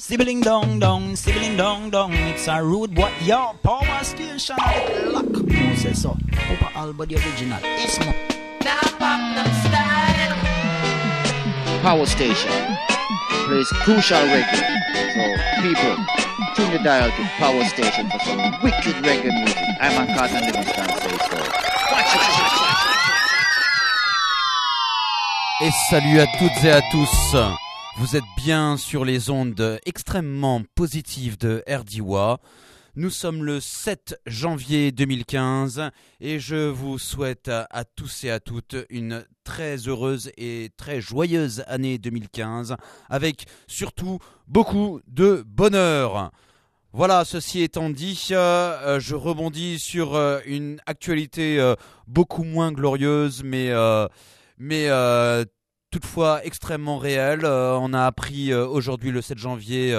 Sibling dong, sibling dong. It's a rude boy, yo, power station. Lock, who says so? Papa Alba, the original. It's more. Style. Power station plays crucial reggae. So people, tune the dial to Power Station for some wicked reggae music. I'm on Carson Livingston, say so. Watch it. Et salut à toutes et à tous. Vous êtes bien sur les ondes extrêmement positives de RDWA. Nous sommes le 7 janvier 2015 et je vous souhaite à tous et à toutes une très heureuse et très joyeuse année 2015 avec surtout beaucoup de bonheur. Voilà, ceci étant dit, je rebondis sur une actualité beaucoup moins glorieuse mais toutefois extrêmement réelle. On a appris aujourd'hui le 7 janvier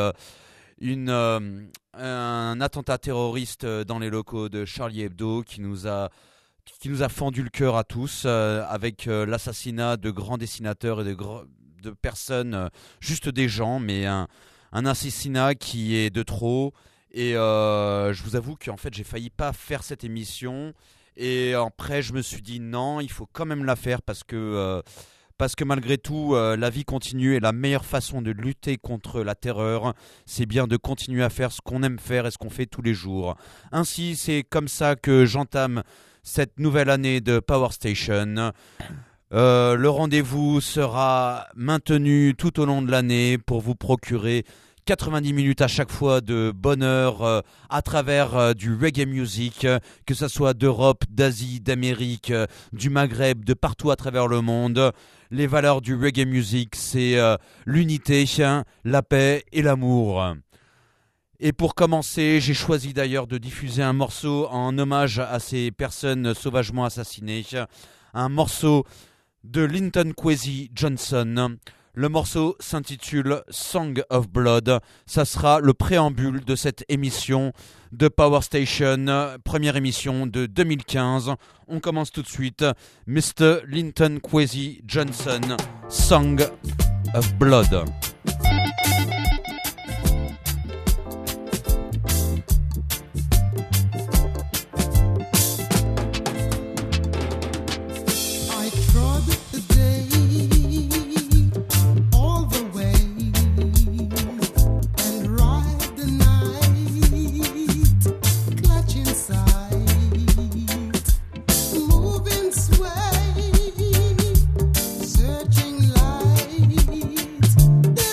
un attentat terroriste dans les locaux de Charlie Hebdo qui nous a fendu le cœur à tous avec l'assassinat de grands dessinateurs et de personnes, juste des gens, mais un assassinat qui est de trop. Et je vous avoue qu'en fait j'ai failli pas faire cette émission et après je me suis dit non, il faut quand même la faire parce que malgré tout, la vie continue et la meilleure façon de lutter contre la terreur, c'est bien de continuer à faire ce qu'on aime faire et ce qu'on fait tous les jours. Ainsi, c'est comme ça que j'entame cette nouvelle année de Power Station. Le rendez-vous sera maintenu tout au long de l'année pour vous procurer 90 minutes à chaque fois de bonheur à travers du reggae music, que ce soit d'Europe, d'Asie, d'Amérique, du Maghreb, de partout à travers le monde. Les valeurs du reggae music, c'est l'unité, la paix et l'amour. Et pour commencer, j'ai choisi d'ailleurs de diffuser un morceau en hommage à ces personnes sauvagement assassinées. Un morceau de Linton Kwesi Johnson. Le morceau s'intitule Song of Blood. Ça sera le préambule de cette émission de Power Station, première émission de 2015. On commence tout de suite. Mr. Linton Kwesi Johnson, Song of Blood. Searching light.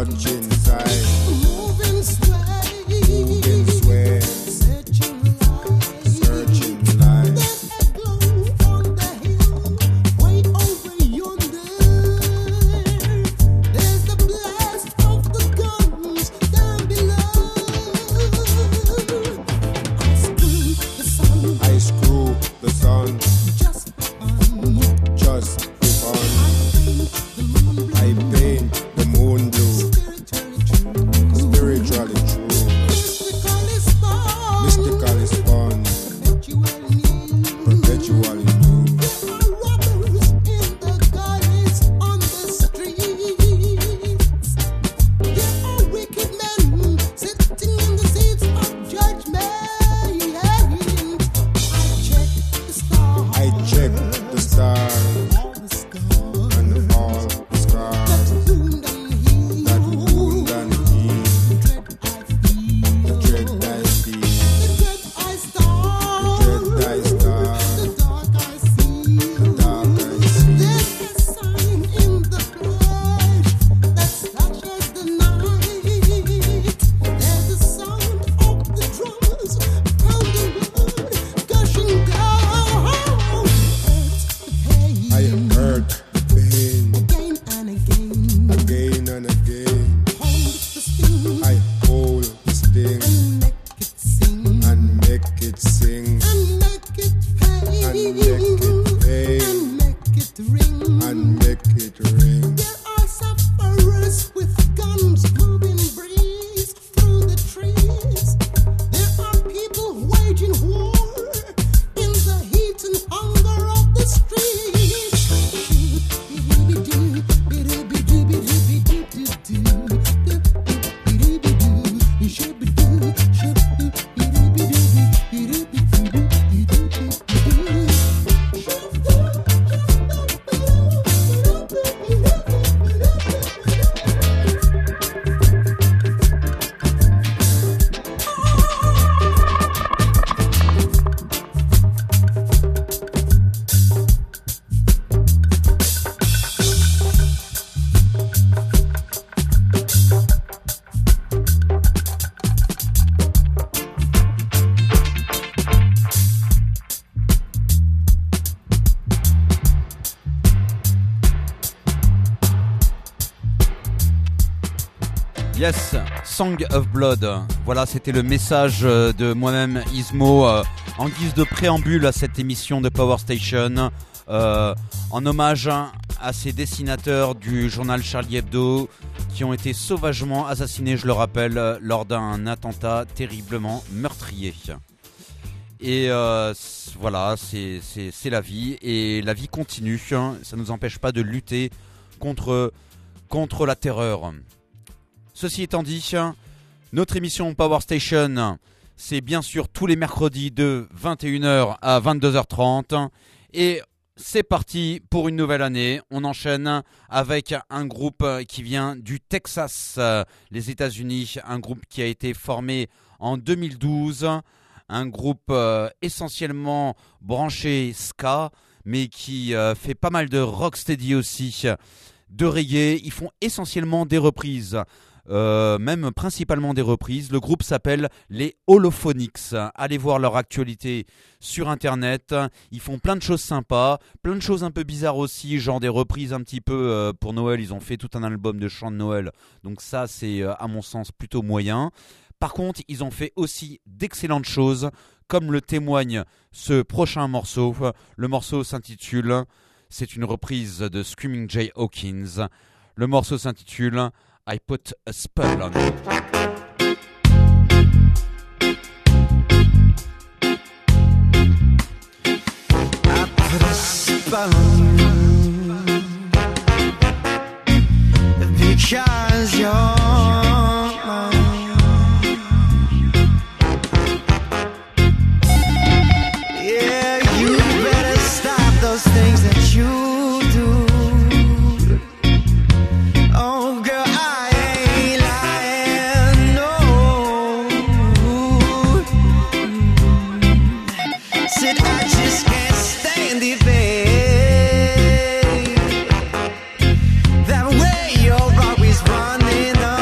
touching sight, moving sway, searching light. There's a glow on the hill, way over yonder. There's the blast of the guns down below. I screw the sun, just for fun. I paint the moon blue, spiritually true. Mystically spun, perpetually new. There are robbers in the gullies on the streets. There are wicked men sitting in the seats of judgment. I check the stars and all the scars that wound and heal. The dread I feel, the dread I star, the dark I see. There's a sign in the flesh that slashes the night. There's the sound of the drums pounding blood, gushing down. I hurt the pain again and again. I hold the sting and make it sing and make it pain and make it ring. There are sufferers with guns moving breeze through the trees. There are people waging war in the heat and hunger of the streets. Yes, Song of Blood. Voilà, c'était le message de moi-même, Ismo, en guise de préambule à cette émission de Power Station, en hommage à ces dessinateurs du journal Charlie Hebdo qui ont été sauvagement assassinés, je le rappelle, lors d'un attentat terriblement meurtrier. Et voilà, c'est la vie, et la vie continue. Ça ne nous empêche pas de lutter contre la terreur. Ceci étant dit, notre émission Power Station, c'est bien sûr tous les mercredis de 21h à 22h30. Et c'est parti pour une nouvelle année. On enchaîne avec un groupe qui vient du Texas, les États-Unis. Un groupe qui a été formé en 2012. Un groupe essentiellement branché ska, mais qui fait pas mal de rocksteady aussi, de reggae. Ils font essentiellement des reprises. Même principalement des reprises. Le groupe s'appelle les Holophonics. Allez voir leur actualité sur internet. Ils font plein de choses sympas, plein de choses un peu bizarres aussi, genre des reprises un petit peu pour Noël. Ils ont fait tout un album de chants de Noël, donc ça c'est à mon sens plutôt moyen. Par contre, ils ont fait aussi d'excellentes choses, comme le témoigne ce prochain morceau. Le morceau s'intitule, c'est une reprise de Screaming Jay Hawkins. Le morceau s'intitule I Put a Spell on You. I put a spell on you because you're mine. Yeah, you better stop those things that you do. Oh girl, I ain't lying, no. Said I just can't stand it, babe. That way you're always running on.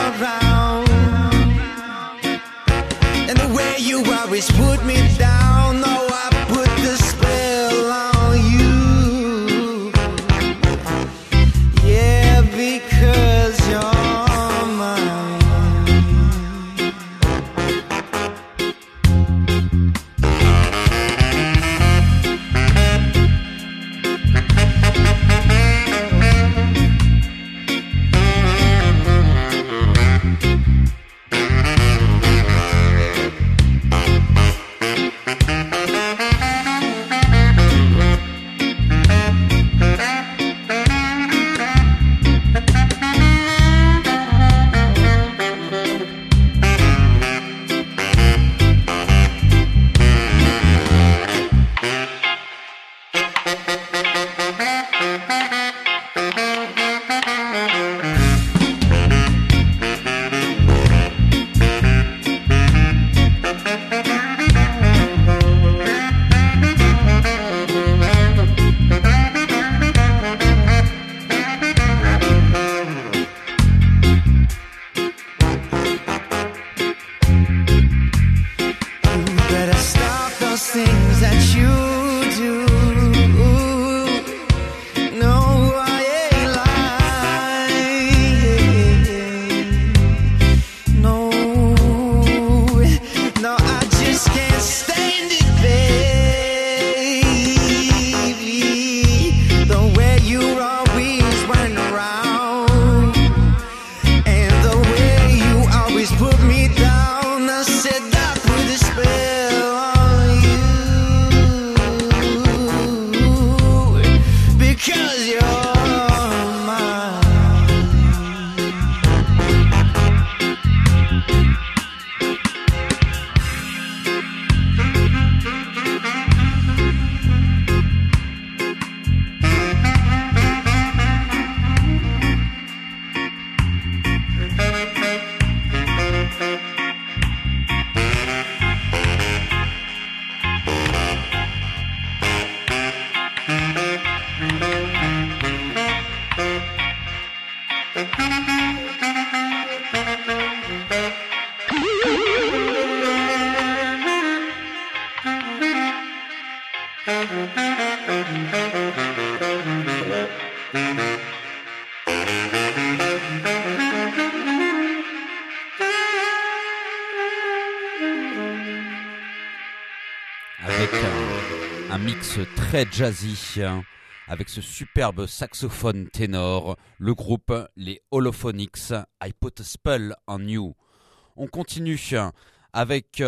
Avec un mix très jazzy, avec ce superbe saxophone ténor, le groupe les Holophonics, I Put a Spell on You. On continue avec,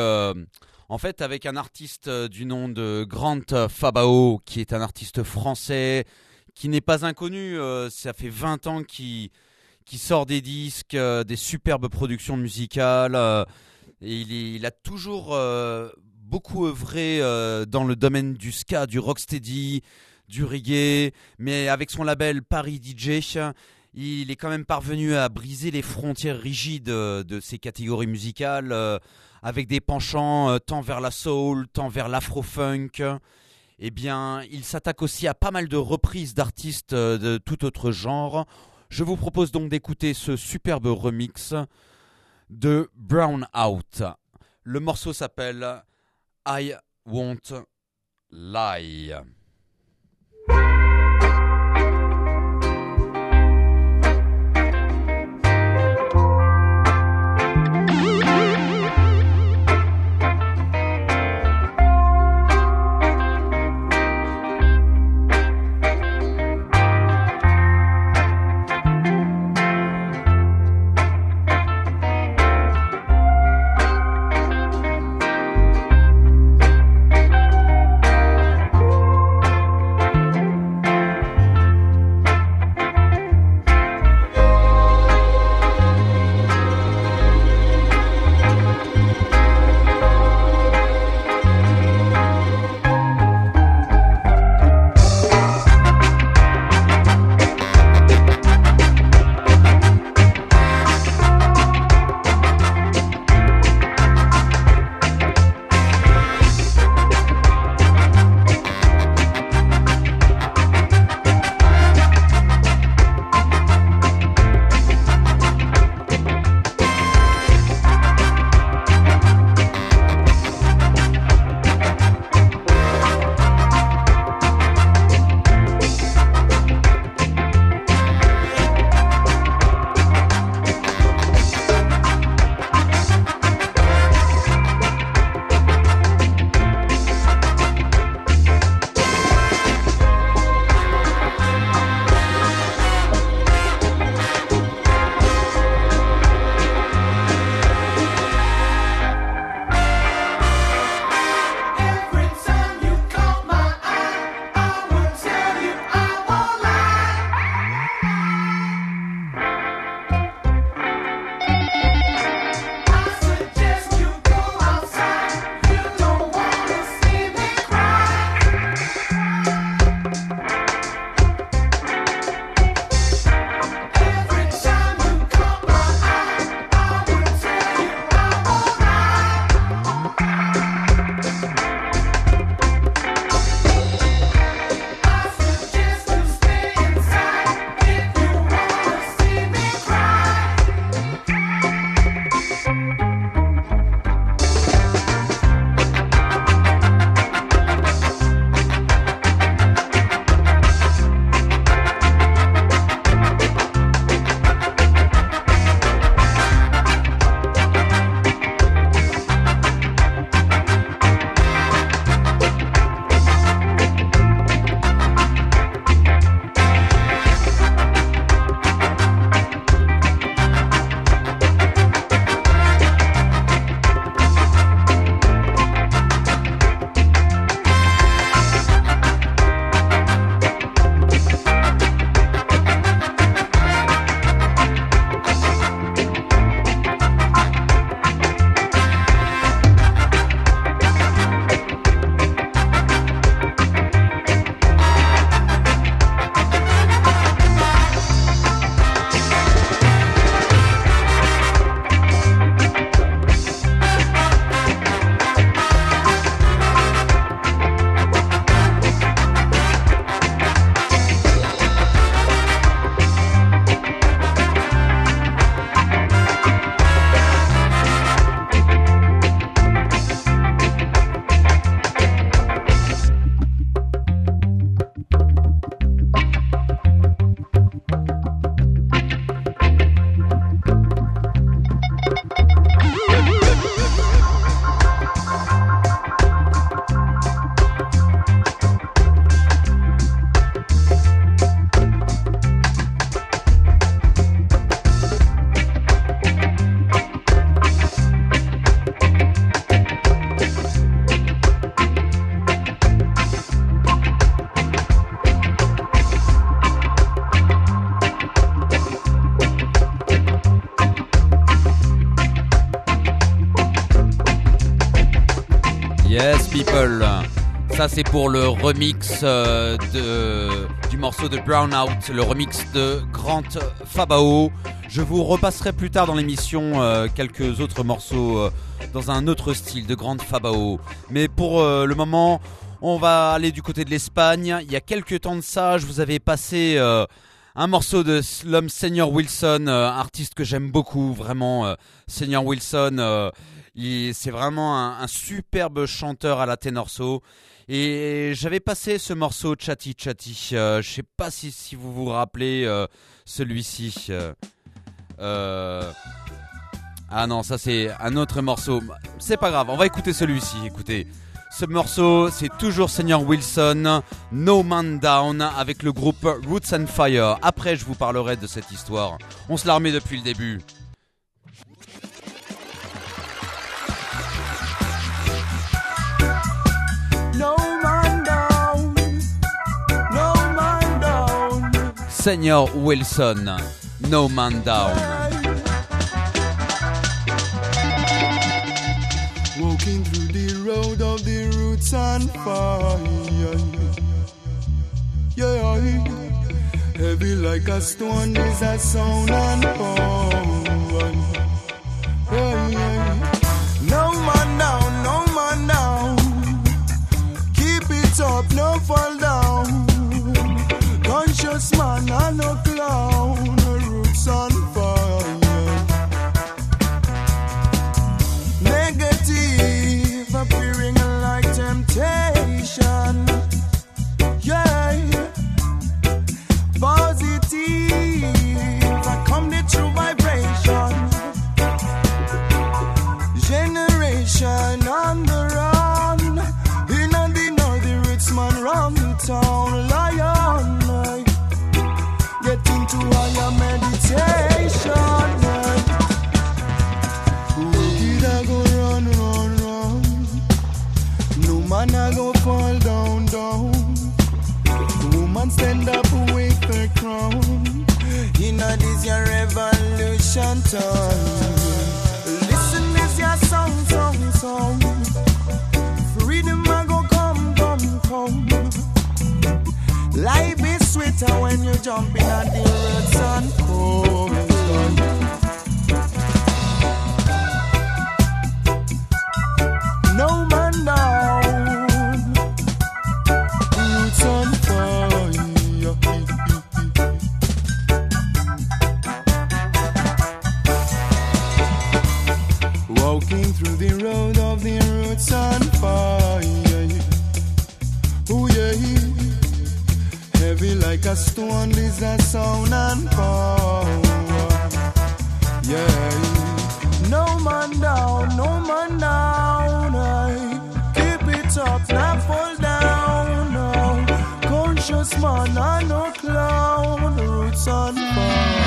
avec un artiste du nom de Grant Fabao, qui est un artiste français, qui n'est pas inconnu, ça fait 20 ans qu'il sort des disques, des superbes productions musicales, et il a toujours beaucoup œuvré dans le domaine du ska, du rocksteady, du reggae, mais avec son label Paris DJ, il est quand même parvenu à briser les frontières rigides de ces catégories musicales, avec des penchants tant vers la soul, tant vers l'afro-funk. Eh bien, il s'attaque aussi à pas mal de reprises d'artistes de tout autre genre. Je vous propose donc d'écouter ce superbe remix de Brown Out. Le morceau s'appelle I Won't Lie. I Yes, people. Ça, c'est pour le remix du morceau de Brownout, le remix de Grant Fabao. Je vous repasserai plus tard dans l'émission quelques autres morceaux dans un autre style de Grant Fabao. Mais pour le moment, on va aller du côté de l'Espagne. Il y a quelques temps de ça, je vous avais passé un morceau de l'homme Senior Wilson, artiste que j'aime beaucoup, vraiment. Senior Wilson, c'est vraiment un superbe chanteur à la ténorso. Et j'avais passé ce morceau Chatty Chatty. Je sais pas si vous vous rappelez celui-ci. Ah non, ça c'est un autre morceau. C'est pas grave, on va écouter celui-ci. Écoutez, ce morceau c'est toujours Senior Wilson, No Man Down, avec le groupe Roots and Fire. Après je vous parlerai de cette histoire. On se la remet depuis le début. No man down, no man down. Senior Wilson, No Man Down. Walking through the road of the roots and fire. Yeah, heavy like a stone is a sound and power. Yeah. No man down, no man down. Keep it up, no fall down. Conscious man and no clown. Roots and fire. Negative appearing like temptation. Yeah. Positive, I come the true vibration. Generation on the run. In and the north, the roots man round the town. Lion, get into higher meditation. Wicked I go run. No man I go fall down. Woman stand up with the crown. You know this your revolution time. Listen this your song. Freedom I go come. Life is sweeter when you jump in at the roots and come. No man down. Roots on fire. Walking through the road of the roots on fire. Oh yeah. Heavy like a stone is a sound and power. Yeah. No man down, no man down. Keep it up, not fall down. No. Conscious man and no clown. Roots on fire.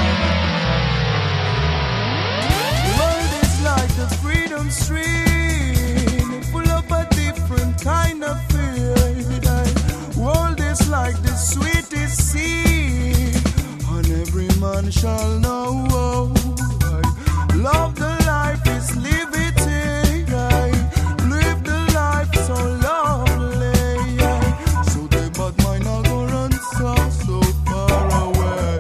The world is like the freedom stream, full of a different kind of fear. World is like the sweetest sea, and every man shall know. Love the life is liberty. Live the life so lovely. So the bad mind I go run so far away.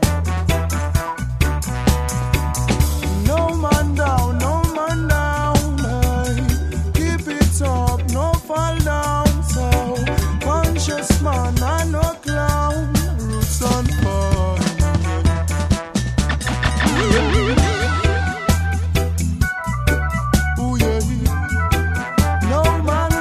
No man down, no man down. Keep it up, no fall down. So conscious man and no clown. Roots on fire. Ooh, yeah. No man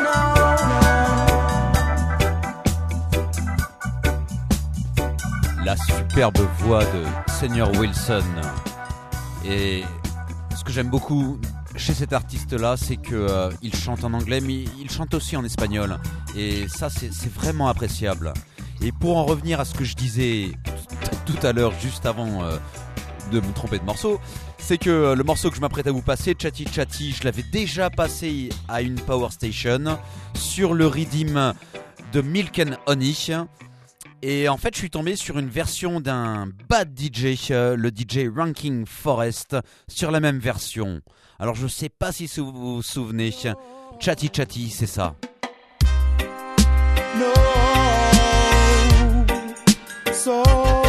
down. La superbe voix de Senior Wilson. Et ce que j'aime beaucoup chez cet artiste-là, c'est qu'il chante en anglais, mais il chante aussi en espagnol. Et ça, c'est vraiment appréciable. Et pour en revenir à ce que je disais tout à l'heure, juste avant de me tromper de morceau, c'est que le morceau que je m'apprête à vous passer, Chatty Chatty, je l'avais déjà passé à une power station sur le rythme de Milk and Honey. Et en fait, je suis tombé sur une version d'un bad DJ, le DJ Ranking Forest, sur la même version. Alors, je sais pas si vous vous souvenez. Chatty Chatty, c'est ça. No, so,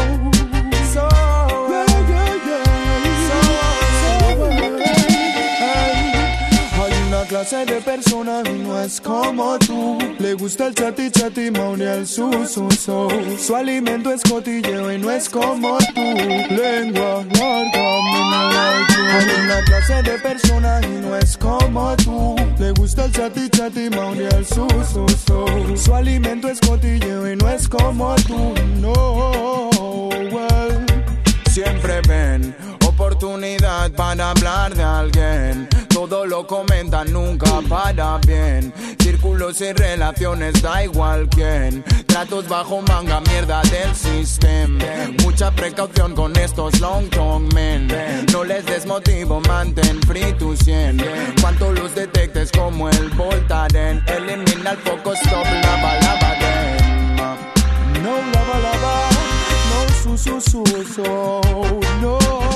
clase de persona y no es como tú. Le gusta el chati chati, mauni al su. Su alimento es cotilleo y no es como tú. Lengua larga, hay una clase de persona y no es como tú. Le gusta el chati chati, mauni al su. Su alimento es cotilleo y no es como tú. No, well. Siempre ven oportunidad para hablar de alguien. Todo lo comentan, nunca para bien. Círculos y relaciones, da igual quién. Tratos bajo manga, mierda del sistema. Mucha precaución con estos long tongue men. No les des motivo, mantén free tu 100. Cuanto los detectes como el Voltaren. Elimina el foco, stop, lava, lava, den. No lava, lava. No so, no.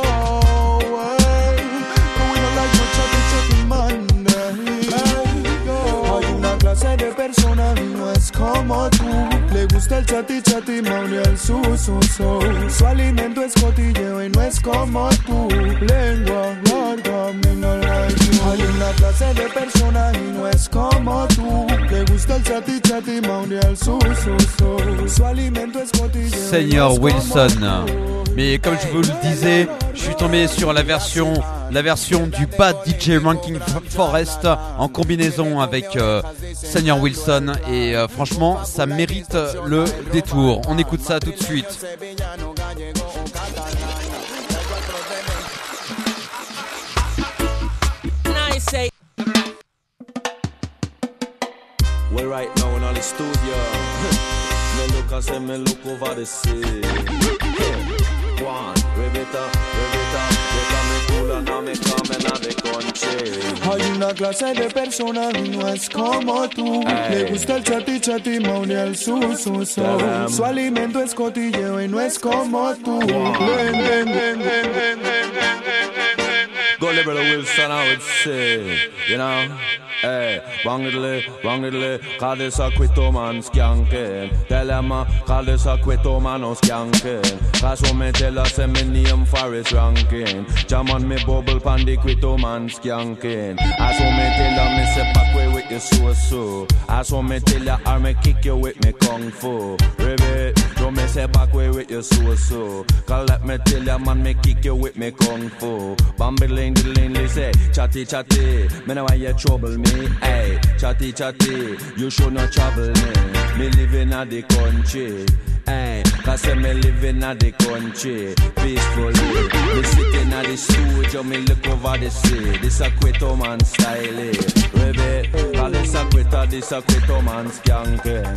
Hay una clase de persona y no es como tú. Le gusta el chati chati, mauni al su. Su alimento es cotilleo y no es como tú. Lengua larga, me no like you. Hay una clase de persona y no es como tú. Le gusta el chati chati, mauni al su. Su alimento es cotilleo. Seigneur Wilson. Mais comme je vous le disais, je suis tombé sur la version du bad DJ Ranking Forest en combinaison avec Seigneur Wilson et franchement ça mérite le détour. On écoute ça tout de suite. Well, right now in all the studio, me look over the sea. One, Rebecca, hay una clase de persona y no es como tú. Le gusta el chati chati, mauni al su. Su alimento es cotilleo y no es como tú. Go liberal Wilson, I would say, you know. Hey, wrongly, call this a quito man skanking. Tell them call this a quito man no skanking. Cause when me tell us say me name Forest Ranking. Jam on me bubble pan the quito man skanking. As when me tell them me say back way with your so. As when me tell you I me kick you with me kung fu. Ribbit, don't me say back way with your so. Cause let me tell you man me kick you with me kung fu. Bambling the lane, say chatty chatty. Me know why you trouble me. Hey, chatty chatty, you should not trouble me. Me living at the country. Hey, cause me living at the country peacefully. Me sitting at the studio, me look over the sea. This a Quito man style. Ribbit, call this a Quito man skanking.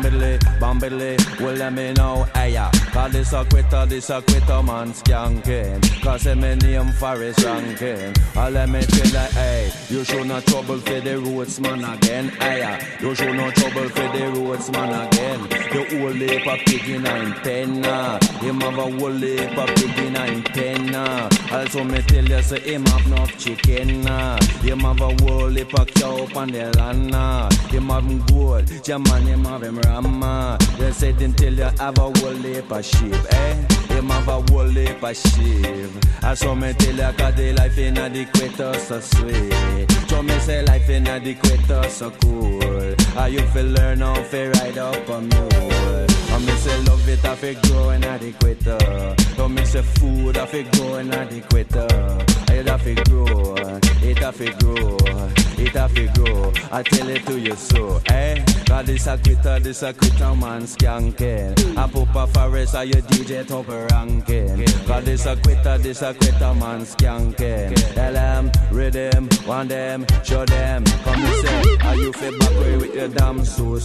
Bambili, well let me know. Hey, call this a Quito man skanking. Cause me name Forest Ranking. Let me tell you, hey, you should not trouble for the roads man again. Hey, you should not trouble for the roads man again. The whole heap of pig in a pen. Him have a whole heap of pig in a pen. Also me tell you, say him have enough chicken. Him have a whole heap of cow up on the land. Him have him gold, German him have him ram. They said him tell you have a whole heap of sheep. Him have a whole heap of sheep. Also me tell you, cause the life in the equator so sweet. So me say life in the equator so cool. You feel learn how to ride up a mule. And me say love it I fi grow in the equator. So me say food I fi grow in the equator. It I fi grow, it I fi grow, it I fi grow. I tell it to you so, cause this a quitter man skanking. I pop a Forest or your DJ top ranking. Cause this a quitter man skanking. Tell them, rhythm, want them, show them. Come and say, are you fi back way with your damn so,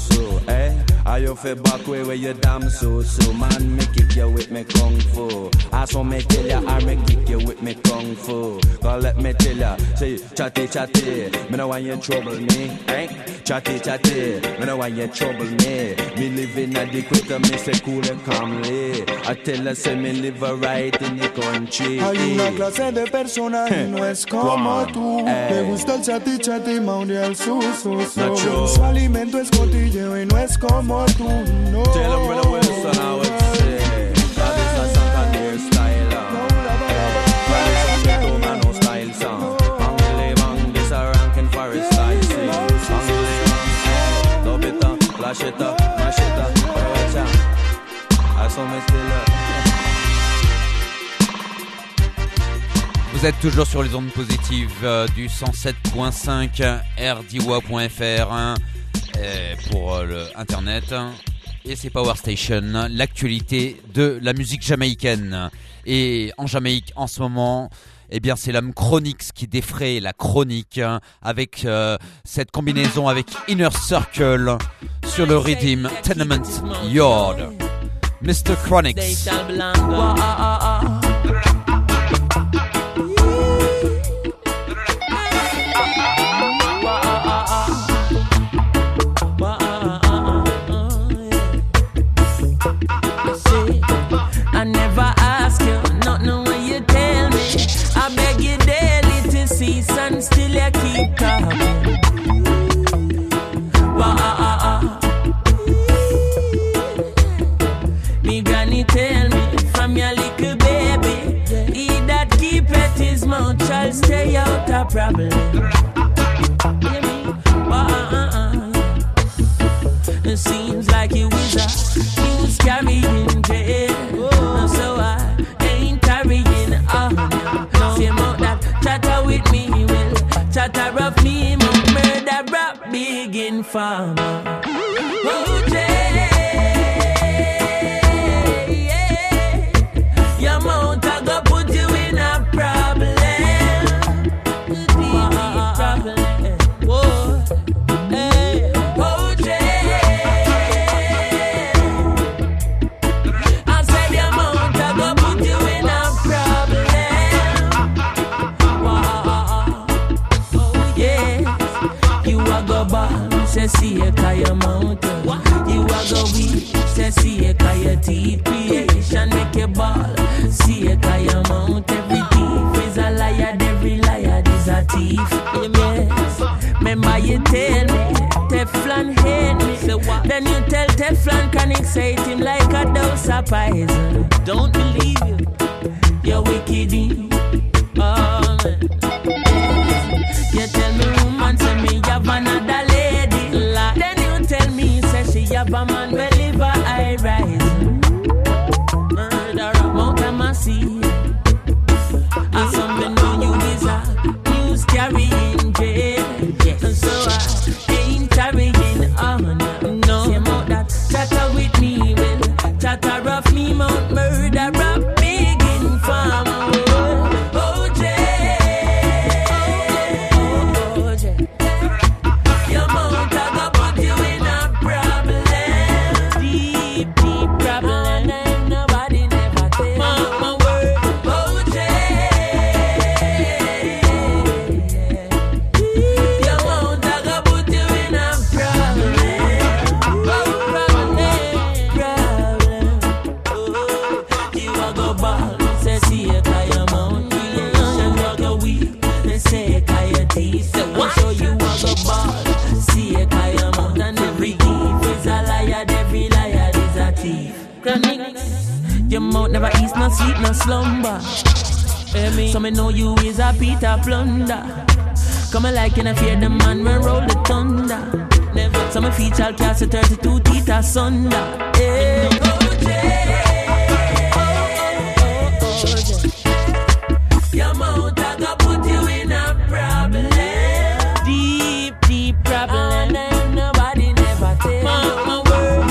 Are you fi back way with your damn so, Man, me kick you with me kung fu. I saw me tell you, I me kick you with me kung fu. Cause cause let me tell ya. Say, chatty, chatty, me no want you trouble me, eh? Chatty, chatty, me no want you trouble me. Me living at the quitter, me say cool and calmly. I tell her, say me live right in the country. Hay una clase de persona y no es como tú. Me gusta el chatty, chatty, mound y el su. Su alimento es cotilleo y no es como tú, no. Tell them brother Wilson, I would say that is a Santander style. That is a Ghetto Mano style song. Bangly bang, this a Rankin Forest style sing. Bangly bang, dub it up, flash it up, mash it up, watch out. I saw me still up. Vous êtes toujours sur les ondes positives du 107.5 rdiwa.fr pour le internet. Et c'est Power Station, l'actualité de la musique jamaïcaine. Et en Jamaïque en ce moment, eh bien c'est l'homme Chronix qui défraie la chronique avec cette combinaison avec Inner Circle sur le Rhythm Tenement Yard. Mr. Chronix. I never ask you, nothing when you tell me. I beg you daily to cease and still you keep talking. Me granny tell me from your little baby, he that keep at his mouth shall stay out of problem. It seems like you is a news carrying jail. So I ain't carrying on. Same out that chatter with me will chatter of me, murder rap big informer. Oh, Jay, your mouth I go put you in a problem. Deep problem. Whoa. Hey. Oh, Jay. Say see a kaya mountain. You a go weak. Say see a kaya teeth. Creation make a ball. See a kaya mount. Every thief is a liar. Every liar is a thief. Yes. Remember you tell me Teflon hate me. Then you tell Teflon Chronix say it him like a dose of poison. Don't believe you. You're wicked. Oh man. You tell me woman say me have another lady. Then you tell me say she have a man will live a high rise. Murderer Mount a Massive. And some men know you is a news carrying jail. And so I ain't carrying on. No, same out that chatter with me will chatter of me mount murderer big informer. Your mouth never eats, no sleep, no slumber. So me know you is a Peter Plunder. Come like in a fear the man when roll the thunder. So me feet shall cast a 32 teeth asunder. Hey. Your mouth I go put you in a problem. Deep, deep problem. Nobody never tell my word.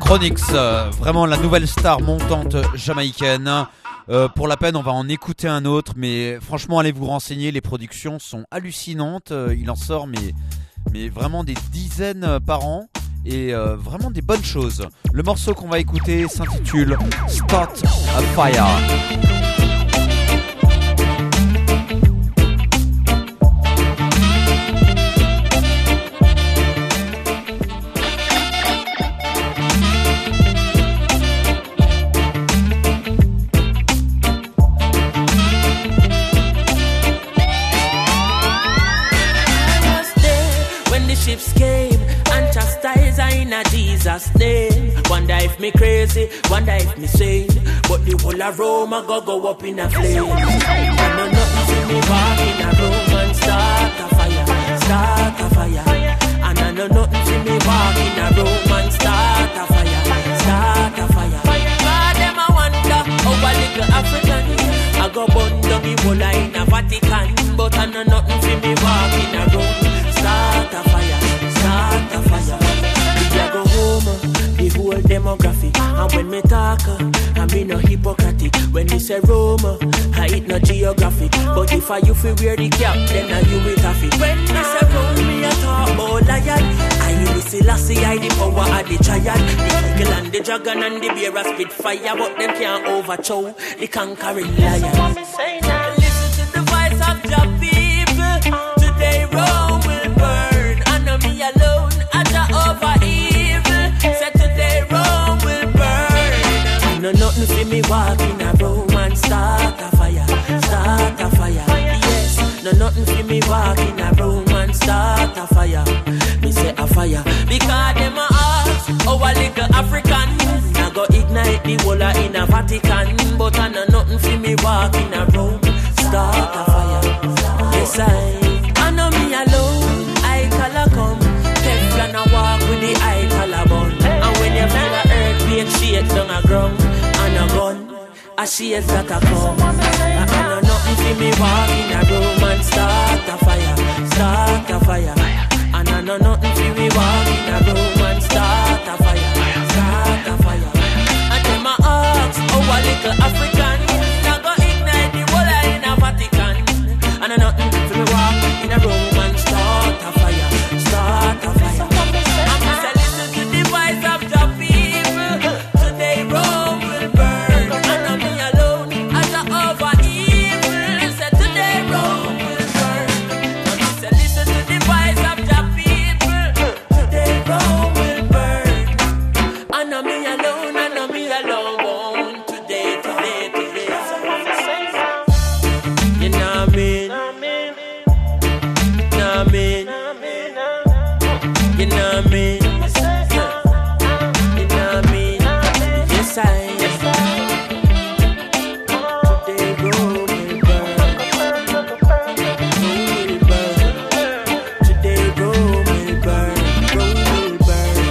Chronix, vraiment la nouvelle star montante jamaïcaine. Pour la peine, on va en écouter un autre, mais franchement, allez vous renseigner, les productions sont hallucinantes. Il en sort, mais vraiment des dizaines par an, et vraiment des bonnes choses. Le morceau qu'on va écouter s'intitule Start a Fire. Ships came and chastised in a Jesus' name. Wonder if me crazy, wonder if me sane, but the whole of Rome I go up in a flame. I know nothing see me walk in a room and start a fire, start a fire. And I know nothing see me walk in a room and start a fire, start a fire. God them I wonder how a little African I go burn down the whole in a Vatican, but I know nothing see me walk in a room, start a fire. Start a fire. We go home, the whole demographic. And when me talk, I mean no hypocritic. When me say Rome, I eat no geographic. But if I you feel wear the cap, then I you will have it. When me say Rome, me a talk about lion. I will see Lassie, I the power of the giant. The eagle and the dragon and the bear a spit fire, but them can't overthrow the conquering lion. Listen to the voice of the people. Today Rome will burn. Me alone, as a over evil. Said today Rome will burn. No nothing see me walk in a room and start a fire, start a fire. Yes, no nothing see me walk in a room and start a fire. Me say a fire because them a ask our little African. I go ignite the whole in a Vatican, but I know nothing see me walk in a room start a fire. Yes I know me alone. I color come, Teflon a walk with the eye color bun. And when you feel a earthquake shake down a ground, and a gun, a shake that a come. And I know nothing see me walk in a room and start a fire, start a fire. And I know nothing see me walk in a room and start a fire, start a fire. And them a ask, oh a little African, I go ignite the whole in a Vatican. And I know nothing see me walk in a room and start a fire, start a fire. I'm just listen to the voice of the people. Today Rome will burn. And I'm me alone as a over evil. Said today Rome will burn. I'm just listen to the voice of the people. Today Rome will burn. And I'm me alone, and I'm me alone. Today, today, today. You know what I mean? You know what I mean? You know what I mean? Yes, I am. Today Rome will burn. Rome will burn. Today Rome will burn. Rome will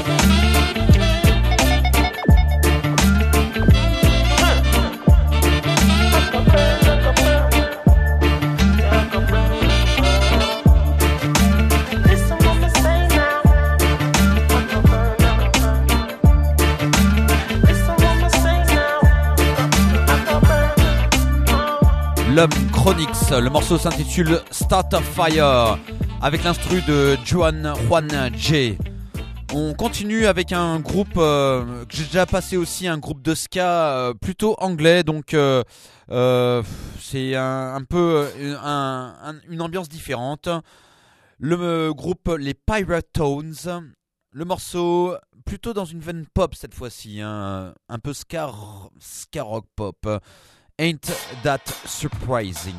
L'homme Chronix, le morceau s'intitule Start a Fire avec l'instru de Juan J. On continue avec un groupe que j'ai déjà passé aussi, un groupe de ska plutôt anglais, donc c'est un peu une ambiance différente. Le groupe les Pirate Tones, le morceau plutôt dans une veine pop cette fois-ci, un peu ska rock pop. Ain't That Surprising?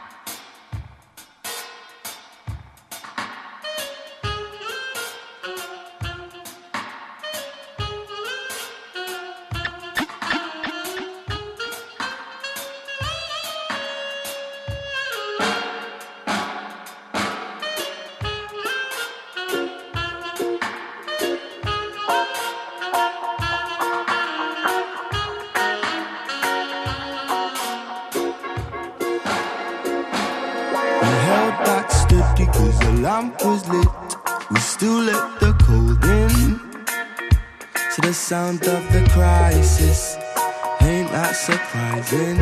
Cause the lamp was lit, we still let the cold in. So the sound of the crisis. Ain't that surprising?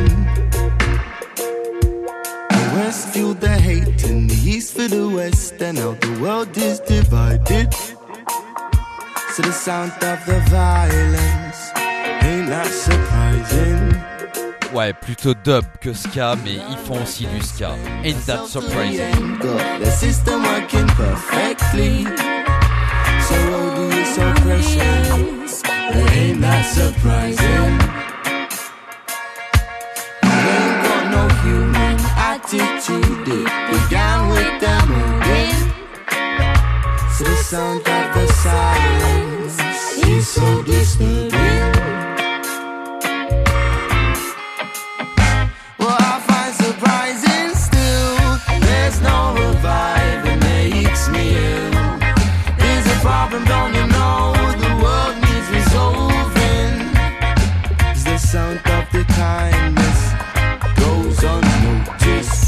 The West fueled the hate and the East for the West, and now the world is divided. To the sound of the violence, ain't that surprising? Ouais, plutôt dub que ska, mais ils font aussi du ska. Ain't that surprising? Got the system working perfectly. So odious, so precious. But ain't that surprising? You ain't got no human attitude. It began with them moving. So the sound of the silence is so disturbing. What I find surprising still, there's no revive, it makes me ill. There's a problem, don't you know, the world needs resolving. 'Cause the sound of the kindness goes unnoticed.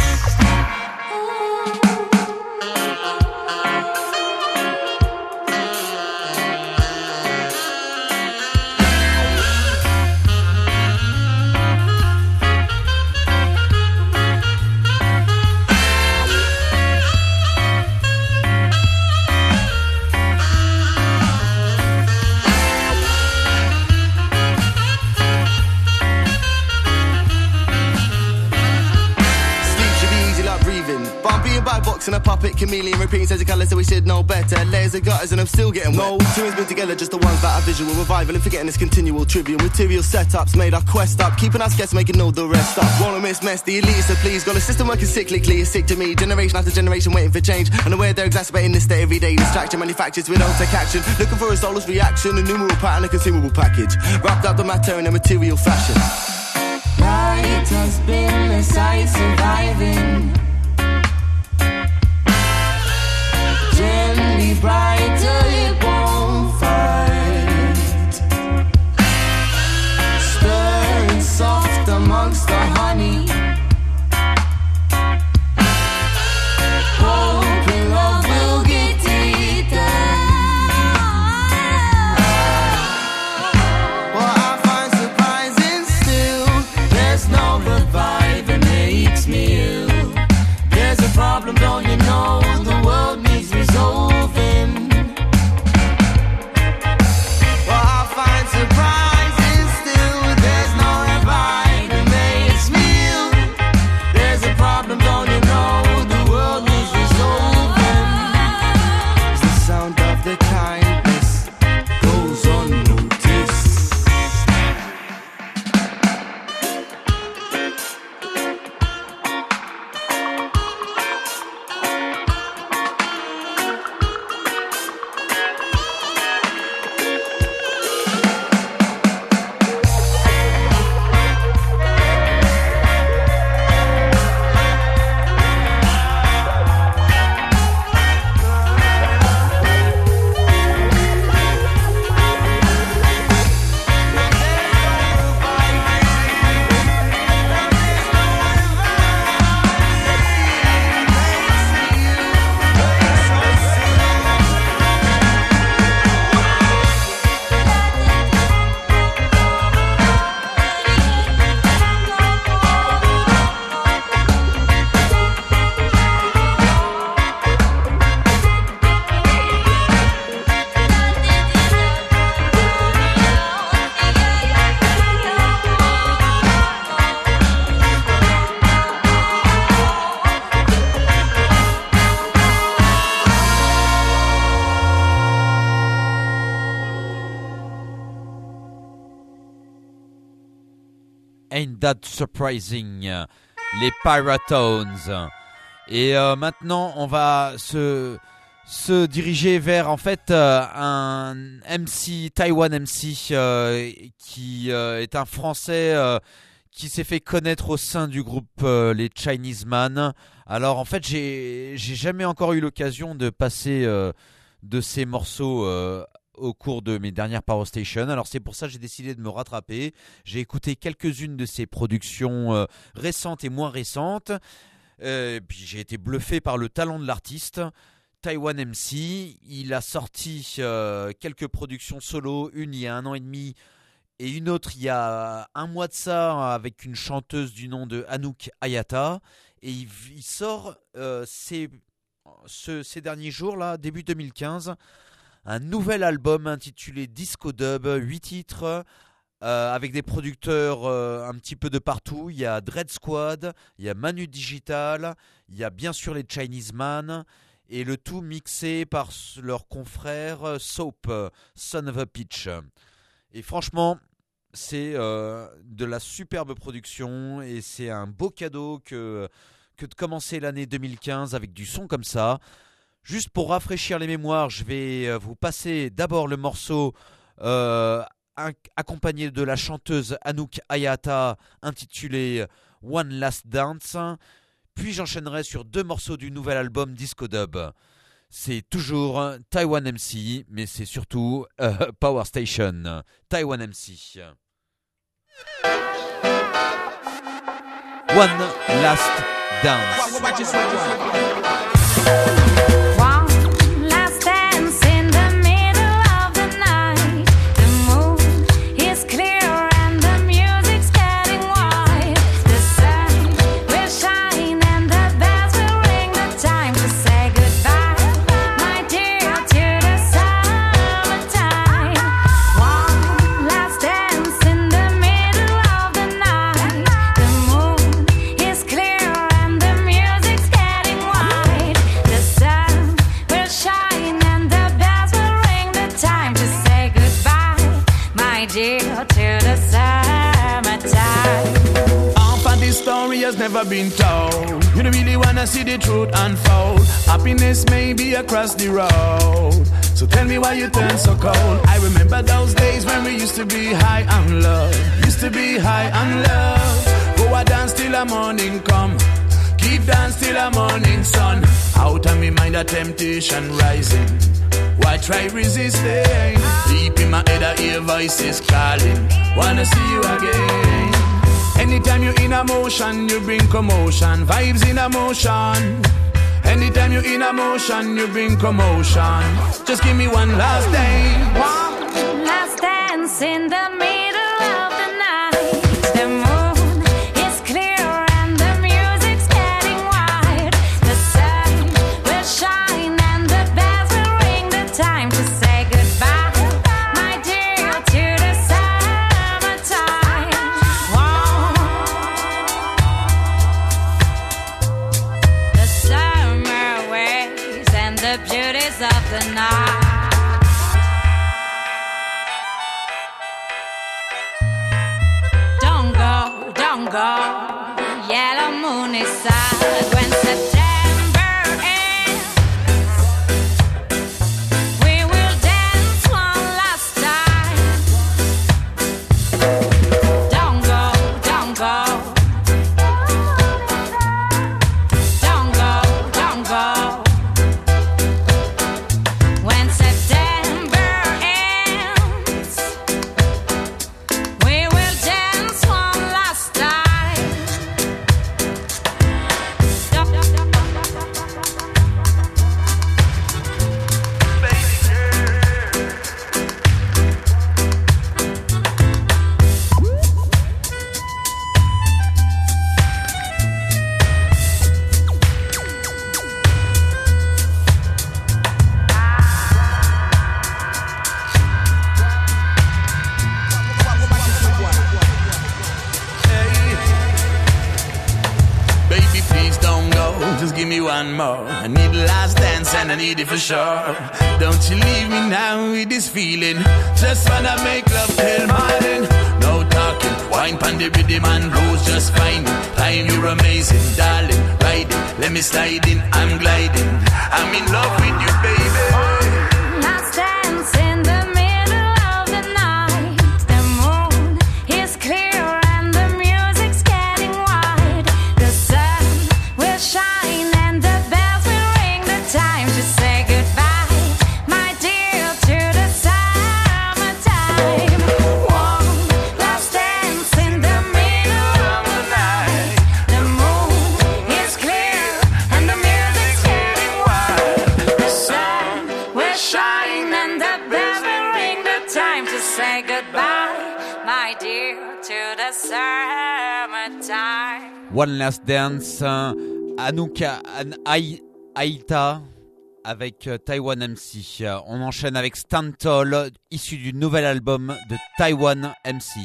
And a puppet chameleon repeating says the colours so we should know better. Layers of gutters and I'm still getting wet. No two has been together, just the ones that are visual revival and forgetting this continual trivial material setups made our quest up, keeping us guests making all the rest up. Wanna miss mess the elite, so please got a system working cyclically. It's sick to me, generation after generation waiting for change. And aware they're exacerbating this state every day. Distraction manufacturers we don't take action, looking for a soulless reaction, a numeral pattern, a consumable package, wrapped up the matter in a material fashion. Light has been a sight surviving. Gently brighter, it won't fight. Stirring soft amongst the honey. Hoping love will get eaten. What I find surprising still, there's no revive, it makes me ill. There's a problem, don't you know, the world needs resolving. What I find surprising still, there's no revive, it makes me ill. There's a problem, don't you know, the world needs resolving. It's the sound of the kindness goes unnoticed. Ain't That Surprising, les Pyratones. Et maintenant, on va se diriger vers en fait un MC, Taiwan MC, qui est un Français qui s'est fait connaître au sein du groupe les Chinese Man. Alors en fait, j'ai jamais encore eu l'occasion de passer de ces morceaux au cours de mes dernières Power Station. Alors c'est pour ça que j'ai décidé de me rattraper. J'ai écouté quelques-unes de ses productions récentes et moins récentes. Puis j'ai été bluffé par le talent de l'artiste. Taiwan MC. Il a sorti quelques productions solo, une il y a 1 an et demi et une autre il y a 1 mois de ça avec une chanteuse du nom de Anouk Ayata. Et il sort ces derniers jours, là, début 2015, un nouvel album intitulé Disco Dub, 8 titres. Avec des producteurs un petit peu de partout. Il y a Dread Squad, il y a Manu Digital, il y a bien sûr les Chinese Man, et le tout mixé par leur confrère Soap, Son of a Pitch. Et franchement, c'est de la superbe production, et c'est un beau cadeau que de commencer l'année 2015 avec du son comme ça. Juste pour rafraîchir les mémoires, je vais vous passer d'abord le morceau accompagné de la chanteuse Anouk Ayata intitulé One Last Dance, puis j'enchaînerai sur 2 morceaux du nouvel album Disco Dub. C'est toujours Taiwan MC, mais c'est surtout Power Station. Taiwan MC. One Last Dance. Never been told. You don't really wanna see the truth unfold. Happiness may be across the road. So tell me why you turn so cold. I remember those days when we used to be high on love. Used to be high on love. Go a dance till the morning come. Keep dance till the morning sun. Out of me mind a temptation rising. Why try resisting? Deep in my head I hear voices calling. Wanna see you again. Anytime you're in a motion, you bring commotion. Vibes in a motion. Anytime you're in a motion, you bring commotion. Just give me one last dance. One last dance in the middle of the night. The moon is clear and the music's getting wild. The sun will shine and the bells will ring. The time to say goodbye, my dear, to the summertime. The summer waves and the beauties of the night. Don't go, yellow moon is sad when September ends. We will dance one last time. Don't go, don't go. Don't go, don't go. When September ends, we will dance one last time. Baby, please don't go. Just give me one more. I need the last dance and I need it for sure. Don't you leave me now with this feeling. Just wanna make love till morning. No talking, wine pon the rhythm and blues just fine. Time, you're amazing, darling. Riding, let me slide in, I'm gliding. I'm in love with you, baby. Last dance in the middle of the night. The moon is clear and the music's getting wild. The sun will shine and the bells will ring. The time to say goodbye, my dear, to the summertime. One last dance in the middle of the night. The moon is clear and the music's getting wild. The my dear, to the summertime. One Last Dance, Anuka Aita avec Taiwan MC. On enchaîne avec Stan Toll, issu du nouvel album de Taiwan MC.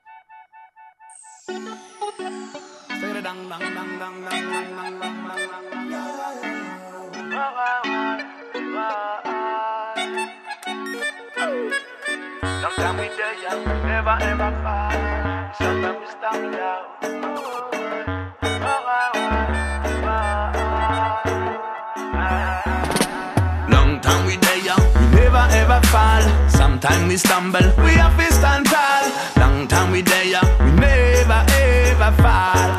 Sometimes we there, never ever fall. Sometimes we stand out. Long time we there, we never ever fall. Sometimes we stumble, we have to stand tall. Long time we there, we never ever fall.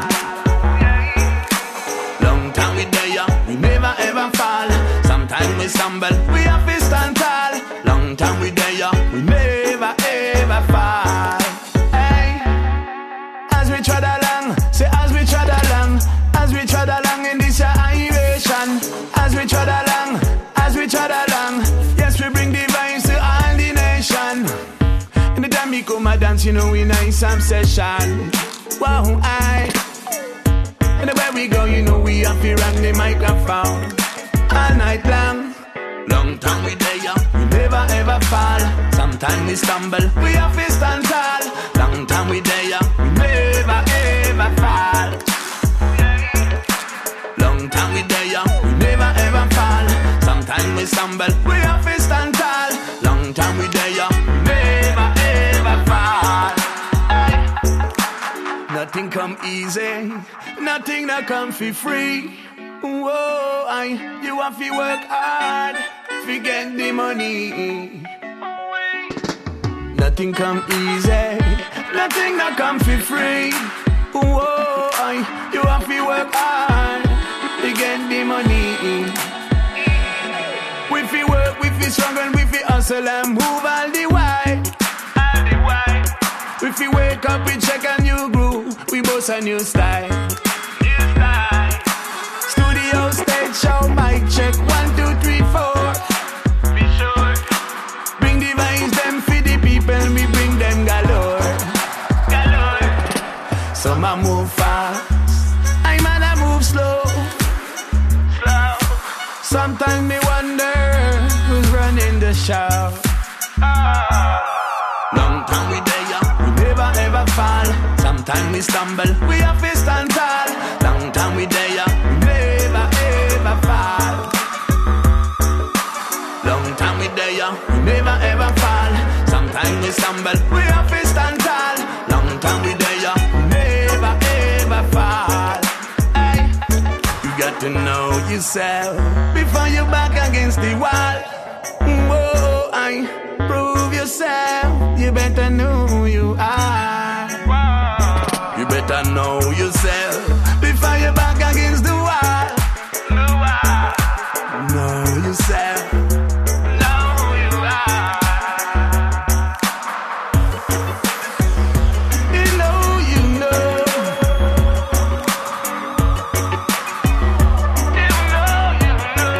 Long time we there, we never ever fall. Sometimes we stumble, we have to stand tall. Long time we there, we never ever fall. Hey, as we trod along, say as we trod along, as we trod along in this iration, as we trod along, as we trod along, yes we bring the vibes to all the nation. In the time we come a dance, you know we nice obsession. Wow, anywhere we go, you know we have to rock the microphone all night long. Long time we there, we never ever fall. Sometimes we stumble, we have to stand tall. Long time we there, we never ever fall. Long time we there, we never ever fall. Sometimes we stumble, we have to stand tall. Long time we there, we never ever fall. Nothing come easy, nothing that come for free. Whoa, you have to work hard to get the money. Nothing come easy, nothing that come for free. Whoa, you have to work hard to get the money. We fi work, we fi struggle, we fi hustle and move all the way. We fi wake up, we check a new groove, we boast a new style. Studio, stage show, mic check, 1, 2, 3, 4. Be sure. Bring the vibes, them for the people, we bring them galore. Galore. Some a move fast, I man a move slow. Slow. Sometimes me wonder who's running the show. Long time we there, we never ever fall. Sometimes we stumble, we have to stand tall. Long time we there, we never ever fall. Long time we there, we never ever fall. Sometimes we stumble, we have to stand tall. Long time we there, we never ever fall. Hey, you got to know yourself before you back against the wall. Whoa, prove yourself. You better know who you are. You better know yourself before you back against the wall. Know yourself. Know who you are. You know you know. You know.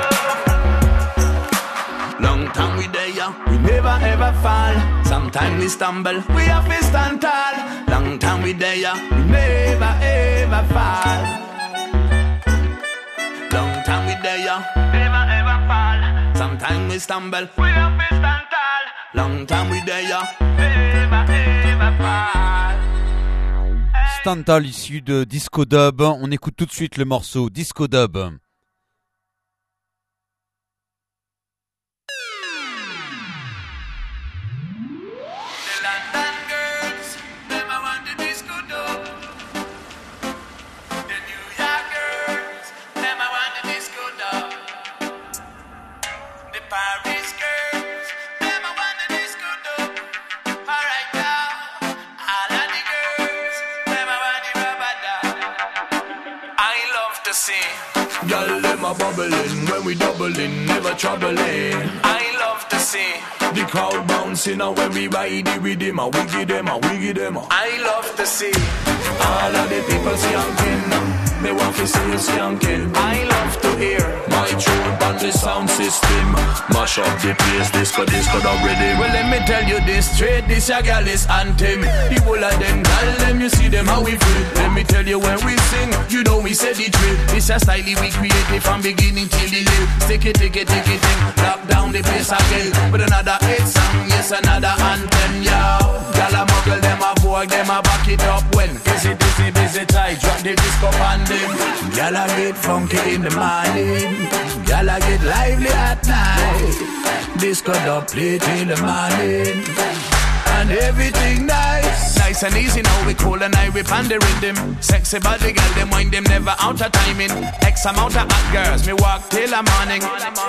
Long time we there, we never ever fall. Sometimes we stumble, we have to stand tall. Long time we there, we never ever fall. Long time we there, never ever fall. Sometimes we stumble, we have to stand tall. Long time we there, never ever fall. Stan Toll, issu de Disco Dub. On écoute tout de suite le morceau Disco Dub. Girl, them a bubbling when we doubling, never troubling. I love to see the crowd bouncing and when we ride it with them, we give them. I love to see all of the people singing. Me want to see you skanking. I love to hear my tune on the sound system. Mash up the place, disco the rhythm. Well, let me tell you this straight, this a gal is anthem. The whole of them gal, them you see them how we feel. Let me tell you when we sing, you know we say the drill. This a style we created from beginning till the end. Stick it, lock down the place again. With another hit song, yes, another anthem, yo. Gal a muggle, them a vogue, them a back it up when busy tight, drop the disco on them. Gal a get funky in the morning, gal a get lively at night. Disco dub play till the morning, and everything nice. Nice and easy now, we cool and I whip on the rhythm. Sexy body girl, them wine them never out of timing. X amount of hot girls, me walk till the morning.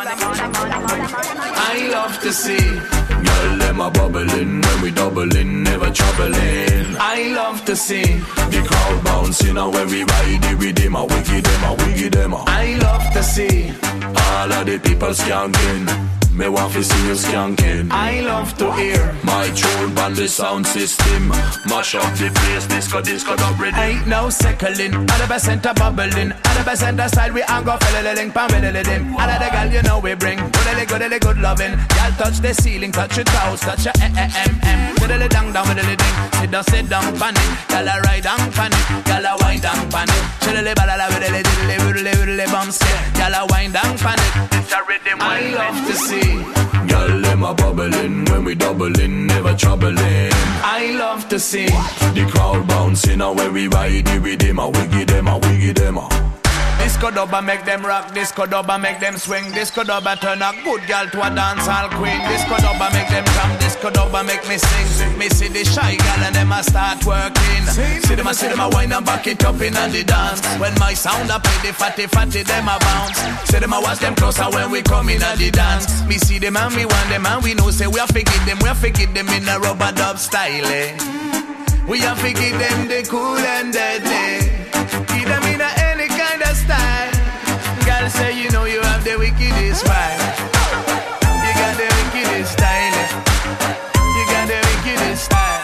I love to see girl, them a bubbling when we doubling, never troubling. I love to see the crowd bouncing when we ride the rhythm, a wiggy them. I love to see all of the people skanking. Me want to see you skanking. I love to hear my tune on the sound system. Mash up the place, disco dub rhythm. Ain't no seconding, 100% a bubbling, 100% style we are go fiddling, pam fiddling. All of the gal you know we bring, good loving. Gal touch the ceiling, touch your toes, touch your fiddle down, fiddle ding. Sit down, pan it. Gal a ride and pan it, gal a wind and pan it. Chillily balala fiddle bounce, gal a wind and pan it. It's a rhythm I love to see. Girl, them a bubbling when we doubling, never troubling. I love to see the crowd bouncing when we ride the rhythm, a wiggy them. Disco dubba make them rock, disco dubba make them swing, disco dubba turn a good girl to a dancehall queen. Disco dubba make them jump, disco dubba make me sing. Me see the shy girl and them a start working. See them a wind and back it up in the dance. When my sound a play, the fatty them a bounce. See them a watch them closer when we come in the dance. Me see them and we want them and we know say we have to give them in a rubber dub style. We have to give them the cool and deadly. Give them in any kind of style. Girl say you know you have the wickedest vibe. You got the wickedest style. You got the wickedest style.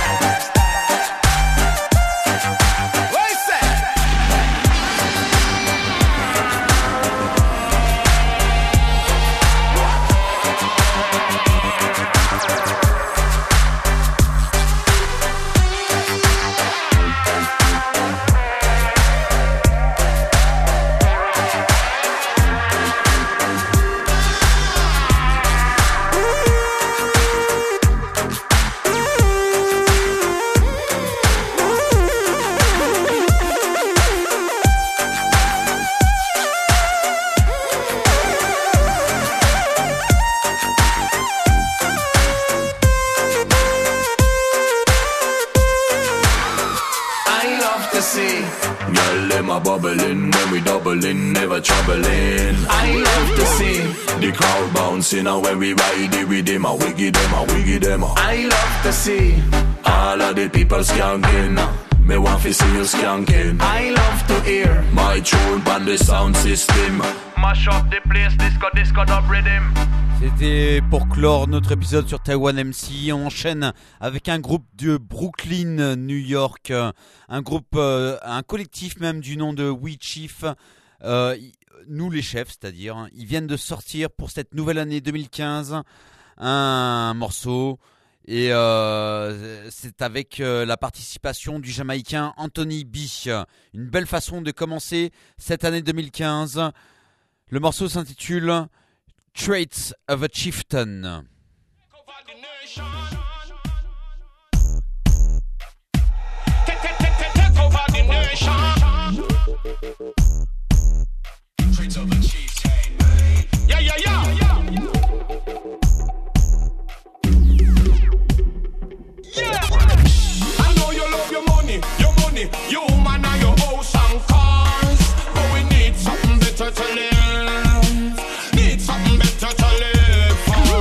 What is that? Bubbling when we doubling, never troubling. I love to see the crowd bouncing when we ride the rhythm, a wiggy them. I love to see all of the people skanking. Me want to see you skanking. I love to hear my tune on the sound system. Mash up the place, disco dub rhythm. C'était pour clore notre épisode sur Taiwan MC. On enchaîne avec un groupe de Brooklyn, New York, un groupe, un collectif même du nom de We Chief. Nous les chefs, c'est-à-dire, ils viennent de sortir pour cette nouvelle année 2015 un morceau. Et c'est avec la participation du Jamaïcain Anthony B. Une belle façon de commencer cette année 2015. Le morceau s'intitule Traits of a Chieftain. Take over the nation. Traits of a chieftain. Yeah. I know you love your money, your woman and your house and cars, but we need something better to live. Need something better to live for.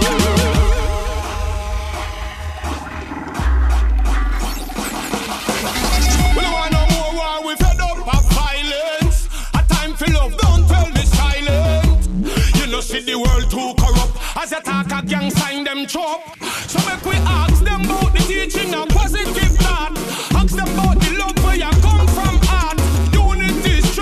We don't want no more war, we fed up of violence. A time for love, don't tell me silent. You know see the world too corrupt. As you talk a gang sign them chop. So make we ask them about the teaching and positive thought. Ask them about the love where you come from heart. Unity,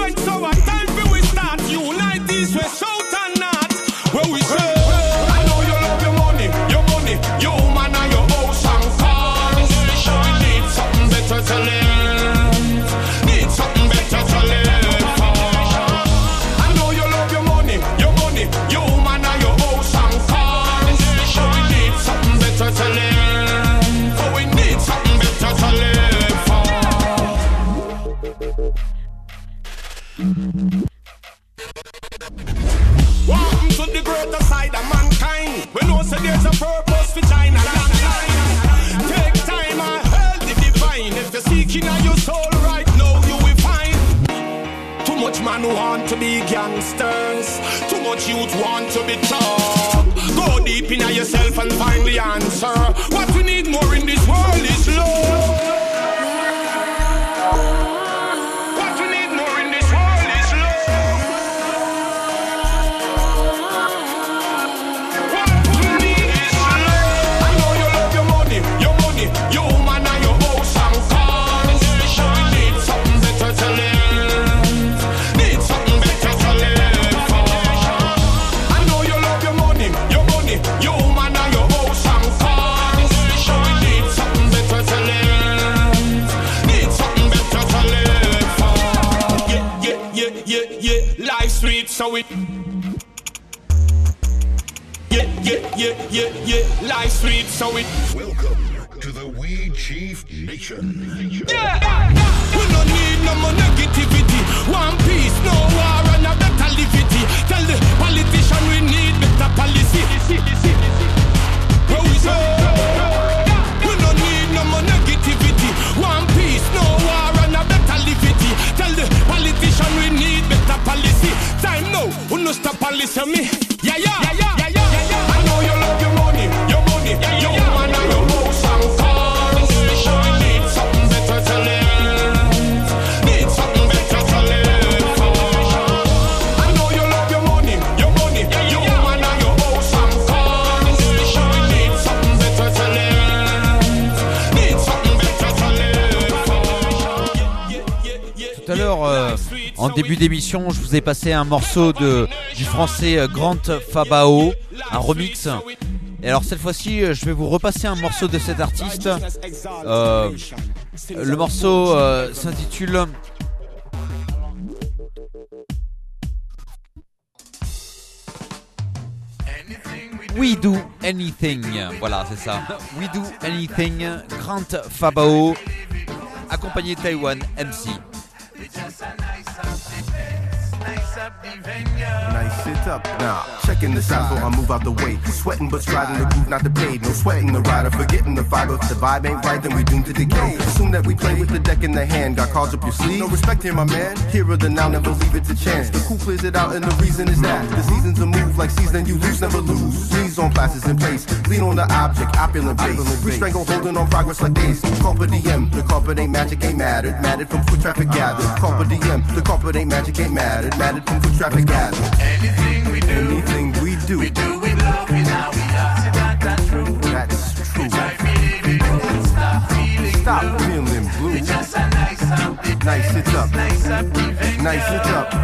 dark in your soul right now, you will find too much man who want to be gangsters, too much youth want to be tough. Go deep in yourself and find the answer. What we need more in this world is love. What we need more in this world is love. What we need is love. I know you love your money, your woman and your house and cars. We need something better to live. Need something better to live for. I know you love your money, your woman and your house and cars. We need something better to live. Need something better to live for. Yeah. Life's sweet, so it. Yeah. Life's sweet, so it. Welcome to the We Chief Nation. Yeah. We don't need no more negativity. One peace, no war and a better livity. Tell the politician we need better policy. Where we say? We don't need no more negativity. One peace, no war and a better livity. Tell the politician we need better policy. Time now, who no stop and listen me? Yeah. I know you love your money, your woman and your house and cars. We need something better to live. Need something better to live for. I know you love your money, your woman and your house and cars. We need something better to live. Need something better to live for. Tout à l'heure, en début d'émission, je vous ai passé un morceau du français Grand Fabao, un remix. Et alors cette fois-ci, je vais vous repasser un morceau de cet artiste. Le morceau s'intitule We Do Anything. Voilà, c'est ça. We Do Anything, Grand Fabao, accompagné de Taïwan MC. Nice sit up now. Checking the sound before I move out the way. Sweating but striding the groove, not the paid. No sweating the rider, forgetting the vibe. If the vibe ain't right, then we doomed to decay. Assume that we play with the deck in the hand. Got cards up your sleeve. No respect here, my man. Hero the now, never leave it to chance. The cool clears it out, and the reason is that the seasons a move like season. You lose, never lose. Knees on classes in place. Lean on the object, opulent base. We strangle holding on progress like this. Carpe diem. The carpet ain't magic, ain't mattered. Mattered from foot traffic gathered. Carpe diem. The carpet ain't magic, ain't mattered. Mattered from foot traffic gathered. Anything we do, we do with love in our hearts. That's true. That's true. Try believing, stop feeling blue. It's just a nice something. Nice it up. Nice it up.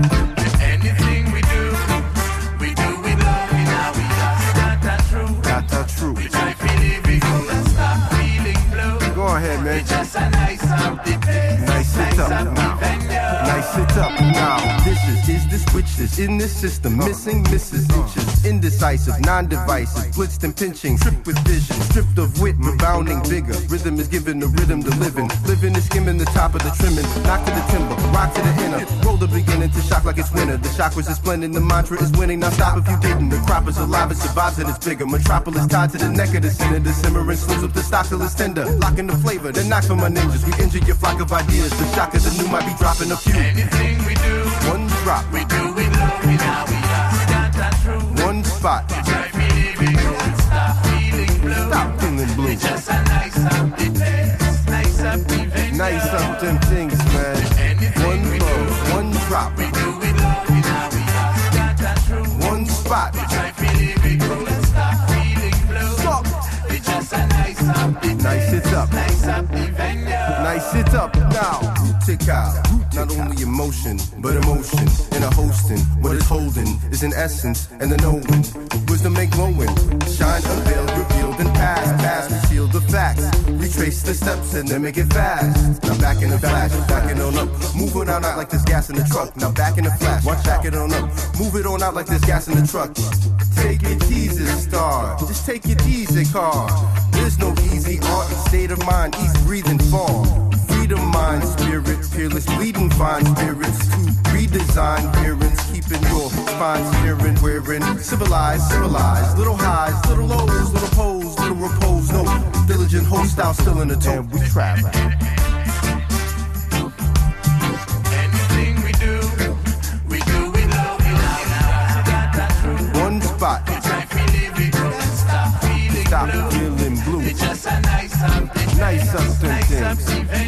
Anything we do with love in our hearts. That's true. That's true. Try believing, stop feeling blue. Go ahead, man. It's just a nice something. Nice it up now. Nice it up now. This is this which is in this system. Missing misses inches. Indecisive, non-divisive. Blitzed and pinching. Tripped with vision. Stripped of wit, rebounding vigor. Rhythm is given the rhythm to living. Living is skimming the top of the trimming. Knock to the timber. Rock to the inner. Roll the beginning to shock like it's winter. The chakras is splendid. The mantra is winning. Now stop if you didn't. The crop is alive. It survives and it's bigger. Metropolis tied to the neck of the center. The simmering slims up the stock till it's tender. Locking the flavor. Then knock for my ninjas. We injure your flock of ideas. The shock of the new might be dropping a few. Anything we do, one drop. We do with love in our hearts. That's true. One spot. Try believing, stop feeling blue. Stop feeling blue. It's just a nice something place. Nice something. Nice something things, man. One love, one drop. We do with love in our hearts. That's true. One spot. Try believing, stop feeling blue. Stop. It's just a nice something. Nice it up. Nice something. Nice it up now. Tick out. Not only emotion, but emotion in a hosting. What it's holding is an essence and the knowing. Wisdom make glowing. Shine, unveiled, revealed, and past. Reveal the facts. Retrace the steps and then make it fast. Now back in the flash, backing on up. Move it on out like there's gas in the truck. Now back in the flash, watch back it on up. Move it on out like there's gas in the truck. Take it easy, star. Just take it easy, car. There's no easy art, state of mind, east breathing far. Freedom, mind, spirit, fearless, bleeding, fine spirits to redesign appearance, keeping your spine steering, wearing civilized, little highs, little lows, little pose, little repose, no diligent hostile still in the toe. We travel.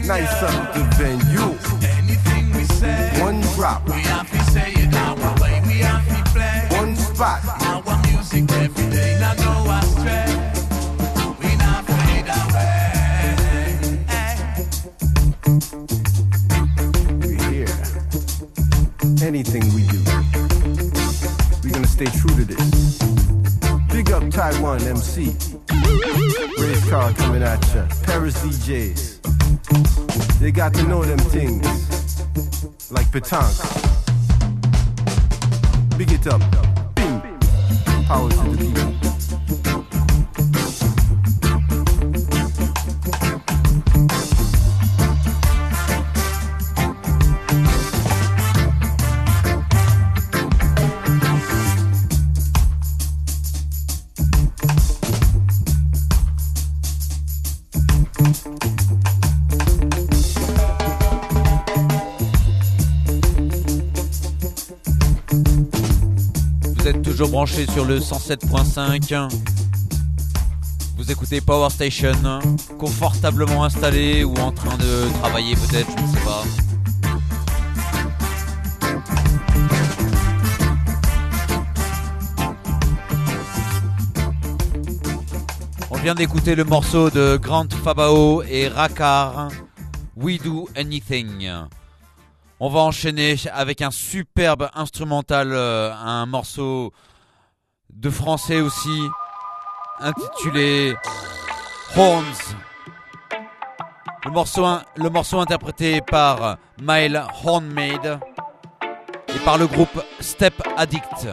Nice up the venue. Anything we say, One drop. we have to say it our way. We have to play One spot. our music every day. Now go astray. We not fade away. We're here. Anything we do, we're gonna stay true to this. Big up Taiwan MC. Race car coming at ya. Paris DJs. They got to know them things. Like petanque. Big it up. Bing. Power to the people. Vous êtes toujours branchés sur le 107.5. Vous écoutez Power Station, confortablement installé ou en train de travailler peut-être, je ne sais pas. On vient d'écouter le morceau de Grant Fabao et Rakar, We Do Anything. On va enchaîner avec un superbe instrumental, un morceau de français aussi, intitulé Horns. Le morceau interprété par Maël Hornmade et par le groupe Step Addict.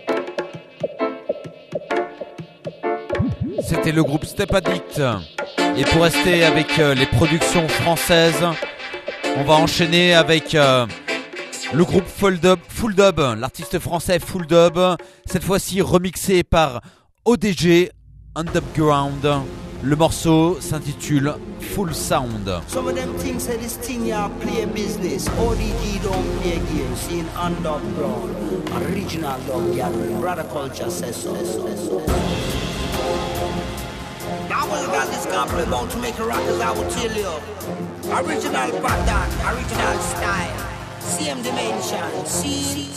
C'était le groupe Step Addict Et pour rester avec les productions françaises, on va enchaîner avec le groupe Full Dub, l'artiste français Full Dub, cette fois-ci remixé par ODG Underground. Le morceau s'intitule Full Sound. Some of them things say this thing ya play business. ODG don't play games. Seeing underground, original dub gathering. Brother culture says so. I will got this company about to make a rockers, I will tell you. Original pattern, original style, same dimension. See.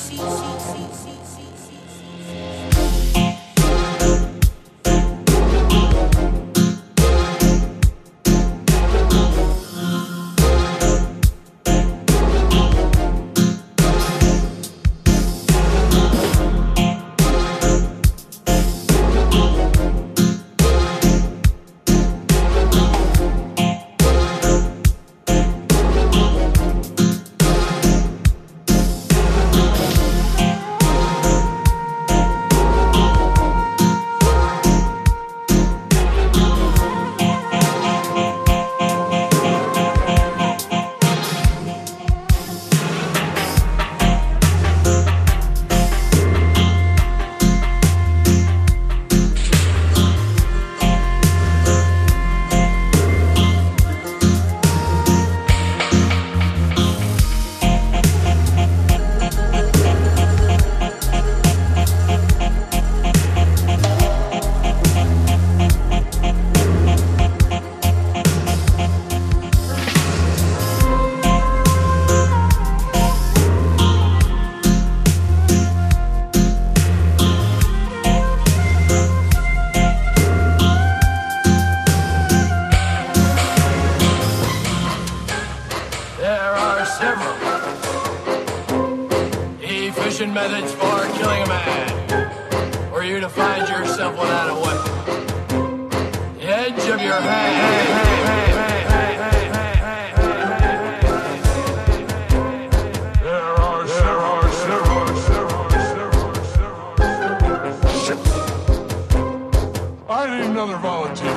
efficient methods for killing a man. Were you to find yourself without a weapon, the edge of your I need another volunteer.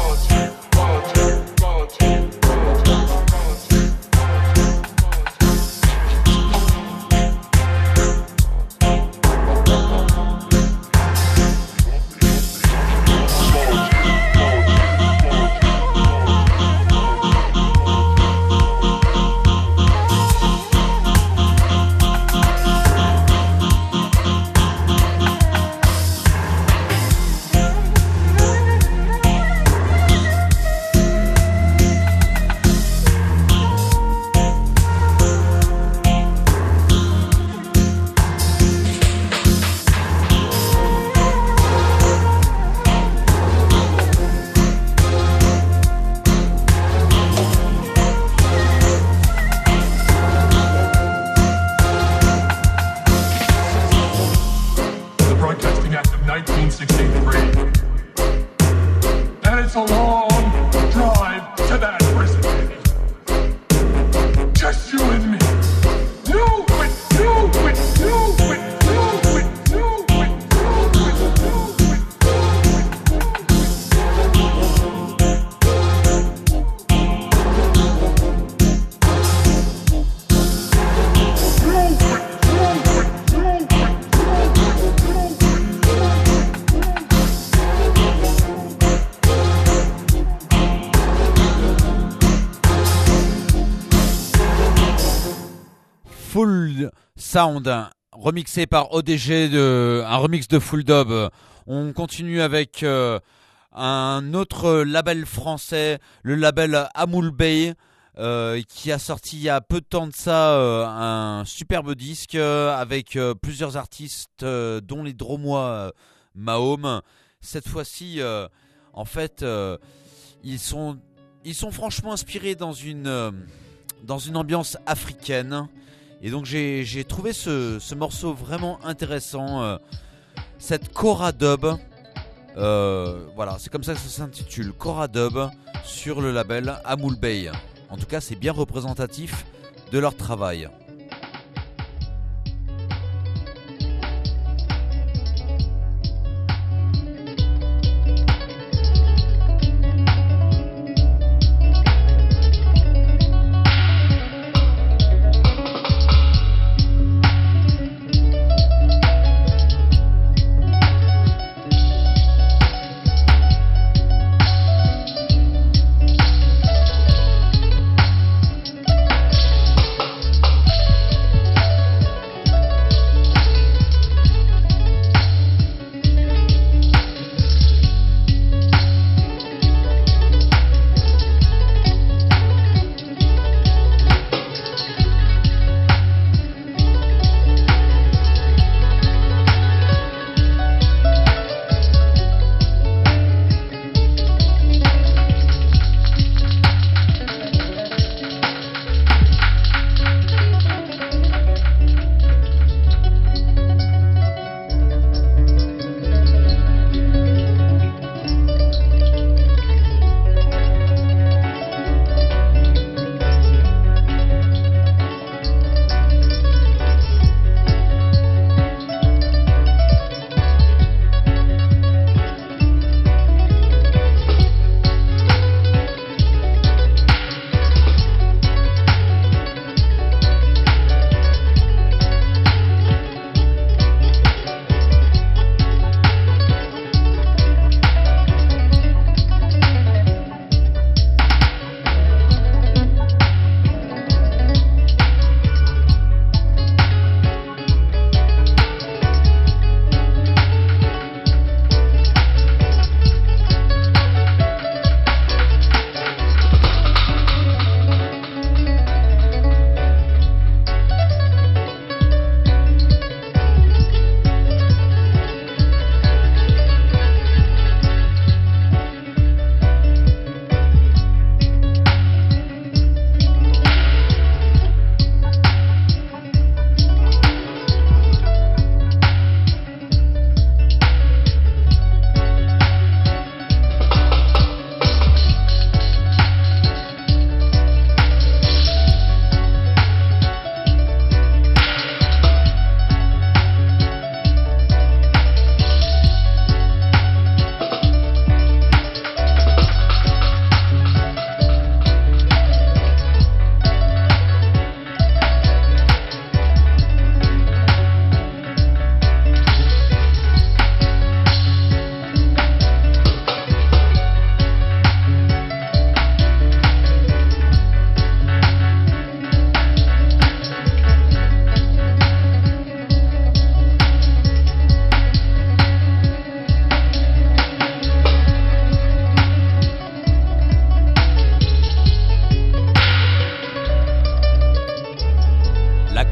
Full Sound, remixé par ODG, un remix de Full Dub. On continue avec un autre label français, le label Amoul Bey, qui a sorti il y a peu de temps de ça un superbe disque avec plusieurs artistes, dont les Dromois Mahom. Cette fois-ci, en fait, ils sont franchement inspirés dans une ambiance africaine. Et donc j'ai trouvé ce morceau vraiment intéressant, cette Kora Dub, voilà, c'est comme ça que ça s'intitule, Kora Dub, sur le label Amoul Bey. En tout cas, c'est bien représentatif de leur travail.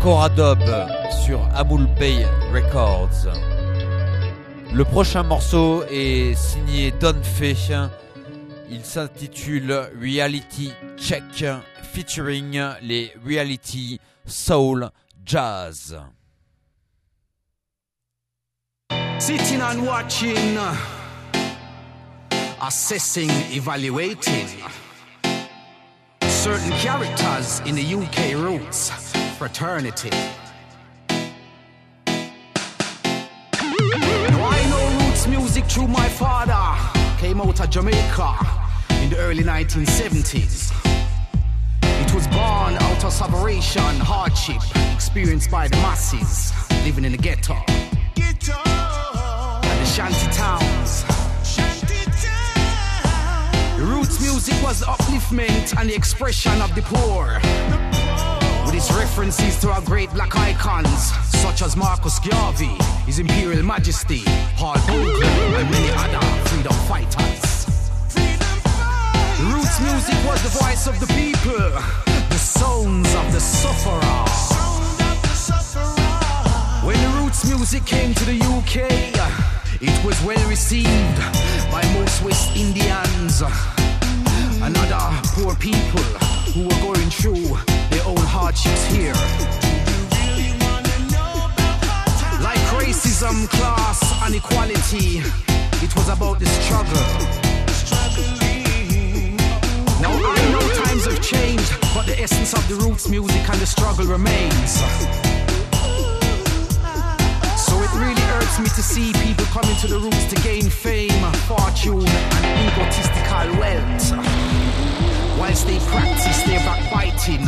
Cora Dub sur Amul Bay Records. Le prochain morceau est signé Don Fay. Il s'intitule Reality Check featuring les Reality Soul Jazz. Sitting and watching, assessing, evaluating certain characters in the UK roots fraternity. Now I know roots music through my father. Came out of Jamaica in the early 1970s. It was born out of separation, hardship experienced by the masses living in the ghetto and the shanty towns. The roots music was the upliftment and the expression of the poor, with its references to our great black icons such as Marcus Garvey, His Imperial Majesty, Paul Bogle, and many other freedom fighters. The roots music was the voice of the people, the sounds of the sufferer. When the roots music came to the UK, it was well received by most West Indians and other poor people who were going through their own hardships here. Like racism, class, and equality, it was about the struggle. Now I know times have changed, but the essence of the roots music and the struggle remains. So it really hurts me to see people coming to the roots to gain fame, fortune, and egotistical wealth, whilst they practice their backbiting.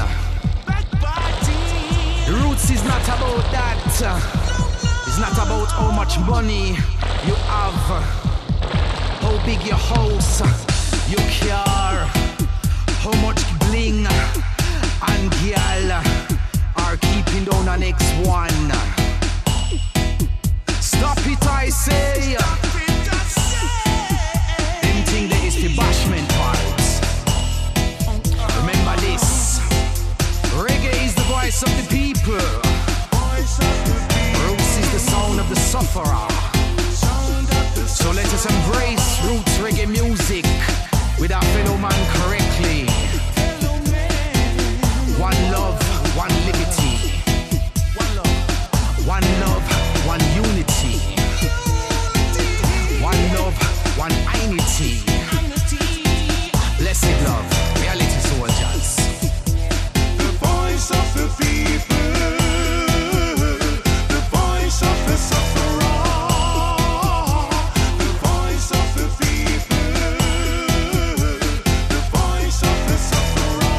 The roots is not about that. It's not about how much money you have, how big your house, your car, how much bling and gyal are keeping down the next one. Stop it, I say. Them thing there is the bashment vibes. Remember this. Reggae is the voice of the people. Roots is the sound of the sufferer. So let us embrace roots reggae music with our fellow man correctly. One love, one liberty. One love, one unity. One love, one unity. Blessed love, reality soldiers. The voice of the people, the voice of the sufferer, the voice of the people, the voice of the sufferer,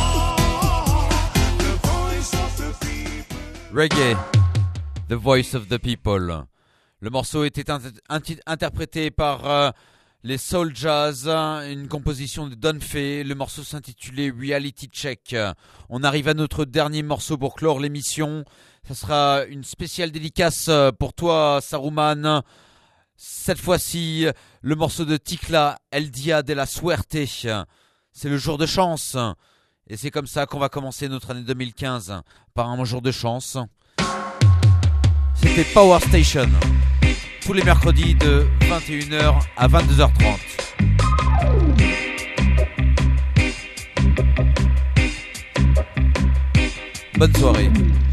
the voice of the people. Reggae, The Voice of the People. Le morceau était interprété par les Soul Jazz, une composition de Don Fay. Le morceau s'intitulait Reality Check. On arrive à notre dernier morceau pour clore l'émission. Ça sera une spéciale dédicace pour toi, Saruman. Cette fois-ci, le morceau de Tikla, El Dia de la Suerte. C'est le jour de chance. Et c'est comme ça qu'on va commencer notre année 2015, par un jour de chance. C'était Power Station, tous les mercredis de 21h à 22h30. Bonne soirée.